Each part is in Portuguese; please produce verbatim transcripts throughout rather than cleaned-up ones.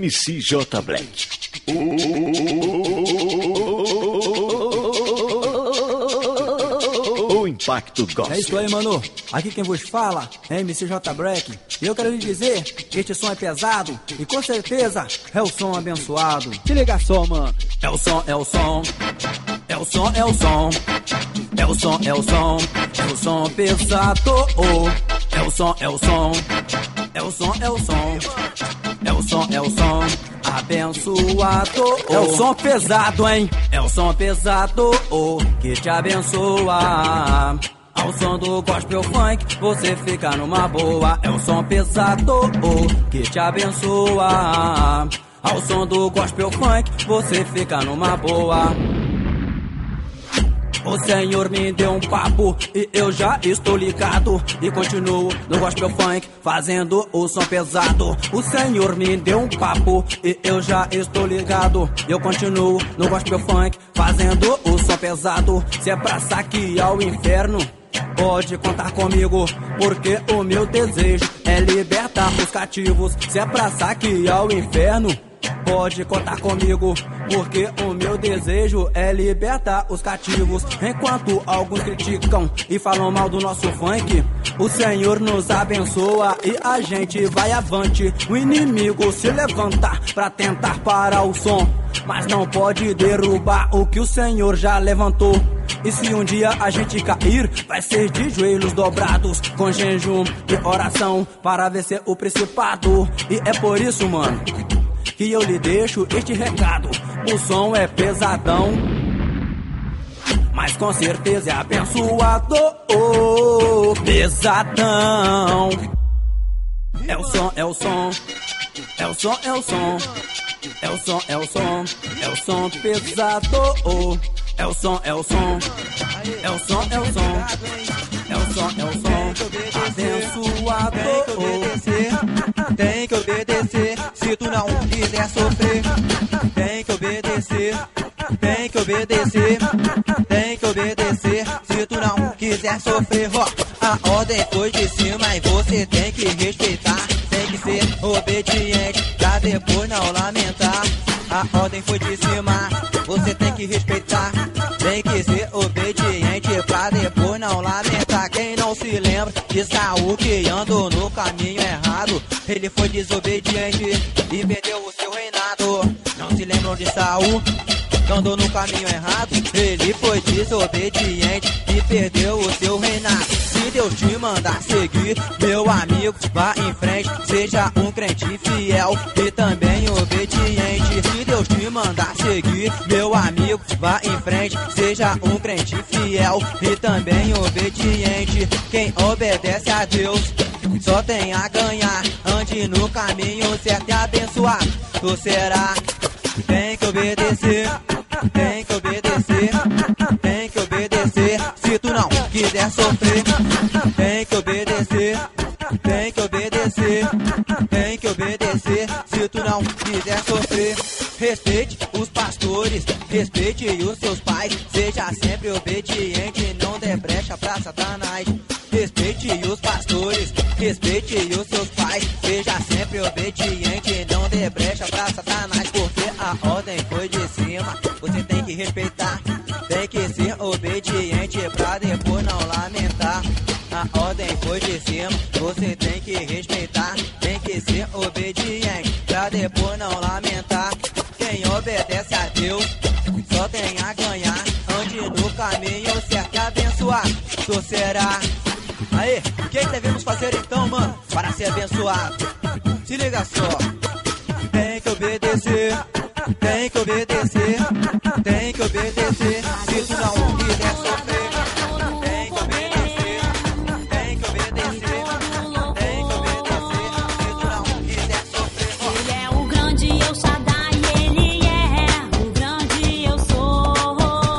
M C J Black. O Impacto Gospel. É isso aí, mano. Aqui quem vos fala é M C J Black. E eu quero lhe dizer que este som é pesado e com certeza é o som abençoado. Se liga só, mano. É o som, é o som. É o som, é o som. É o som, é o som. É o som pesado. É o som, é o som. É o som, é o som. É o som, é o som abençoado. É o som pesado, hein? É o som pesado que te abençoa. Ao som do gospel funk, você fica numa boa. É o som pesado que te abençoa. Ao som do gospel funk, você fica numa boa. O Senhor me deu um papo e eu já estou ligado. E continuo no gospel funk fazendo o som pesado. O Senhor me deu um papo e eu já estou ligado. Eu continuo no gospel funk fazendo o som pesado. Se é pra saquear o inferno, pode contar comigo, porque o meu desejo é libertar os cativos. Se é pra saquear o inferno, pode contar comigo, porque o meu desejo é libertar os cativos. Enquanto alguns criticam e falam mal do nosso funk, o Senhor nos abençoa e a gente vai avante. O inimigo se levanta pra tentar parar o som, mas não pode derrubar o que o Senhor já levantou. E se um dia a gente cair, vai ser de joelhos dobrados, com jejum e oração para vencer o principado. E é por isso, mano, que eu lhe deixo este recado. O som é pesadão, mas com certeza é abençoado. Oh, pesadão. É o som, é o som. É o som, é o som. É o som, é o som. É o som pesado. Oh, é o som, é o som. É o som, é o som. É o som, é o som abençoado. Oh, tem que obedecer. Se tu não quiser sofrer, tem que obedecer. Tem que obedecer. Tem que obedecer. Se tu não quiser sofrer, ó, a ordem foi de cima e você tem que respeitar. Tem que ser obediente pra depois não lamentar. A ordem foi de cima, você tem que respeitar. Tem que ser obediente pra depois não lamentar. Quem não se lembra de Saul que andou no caminho errado? Ele foi desobediente e perdeu o seu reinado. Não se lembram de Saul que andou no caminho errado? Ele foi desobediente e perdeu o seu reinado. Se Deus te mandar seguir, meu amigo, vá em frente. Seja um crente fiel e também obediente. Se Deus te mandar seguir, meu amigo, vá em frente. Seja um crente fiel e também obediente. Quem obedece a Deus só tem a ganhar. Ande no caminho certo e abençoado tu será. Tem que obedecer, tem que obedecer, tem que obedecer. Se tu não quiser sofrer, tem que obedecer, tem que obedecer, tem que obedecer. Se tu não quiser sofrer, respeite os pastores, respeite os seus pais. Seja sempre obediente, não dê brecha pra Satanás. Respeite os pastores, respeite os seus pais. Seja sempre obediente, não dê brecha pra Satanás. Porque a ordem foi de cima, você tem que respeitar. Tem que ser obediente pra depois não lamentar. A ordem foi de cima, você tem que respeitar. Tem que ser obediente pra depois não lamentar. Quem obedece a Deus só tem a ganhar. Ande no caminho certo e abençoar tu será. Aí, o que devemos fazer então, mano, para ser abençoado? Se liga só. Tem que obedecer, tem que obedecer, tem que obedecer. Se tu não quiser sofrer, tem que obedecer, tem que obedecer, tem que obedecer. Se tu não quiser sofrer, ó. Ele é o grande El Shaddai, ele é o grande eu sou.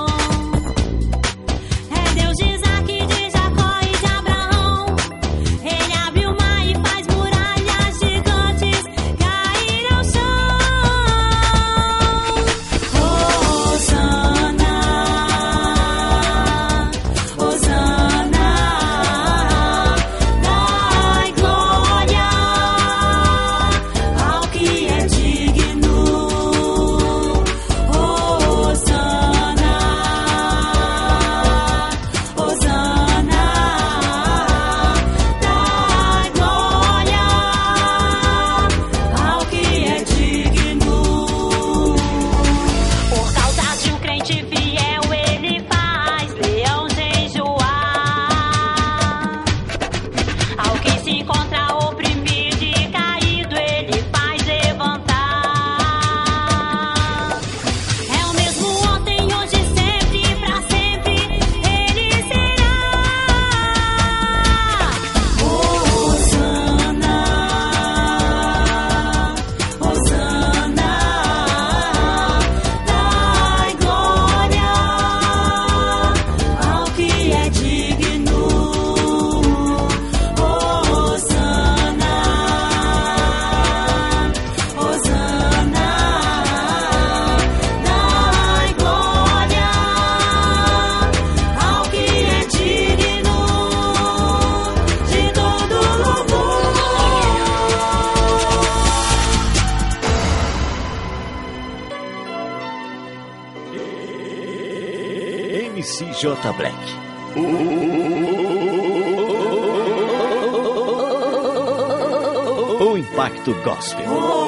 É Deus de Isaac, de Jacó e de Abraão. Ele abre o mar e faz muralhas gigantes cair ao chão. Hosana. C J Black. O Impacto Gospel.